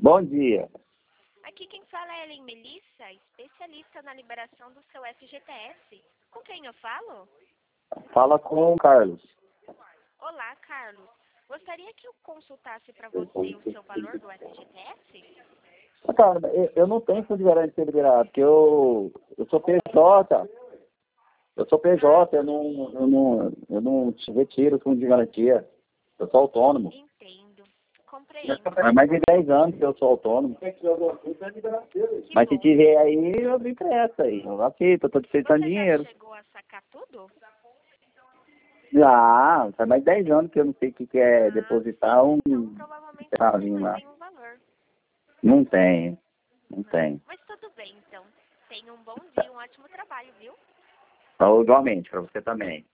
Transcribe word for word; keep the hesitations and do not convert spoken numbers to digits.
Bom dia. Aqui quem fala é Ellen Melissa, especialista na liberação do seu F G T S. Com quem eu falo? Fala com o Carlos. Olá, Carlos. Gostaria que eu consultasse para você o seu valor do F G T S? Ah, cara, eu, eu não tenho fundo de garantia liberado, porque eu, eu sou P J. Eu sou P J, eu não, eu não, eu não retiro fundo de garantia. Eu sou autônomo. Entendo. Compreendo. Há mais de dez anos que eu sou autônomo. Que Mas se bom. tiver aí, eu me empresto aí. Eu aceito, eu tô aceitando Você já dinheiro. chegou a sacar tudo? Já, faz mais de dez anos que eu não sei o que, que é Ah, depositar um Então, provavelmente você centavinho tem lá. nenhum valor. Não tem, não Não. tem. Mas tudo bem, então. Tenha um bom dia, um ótimo trabalho, viu? Então, igualmente, para você também.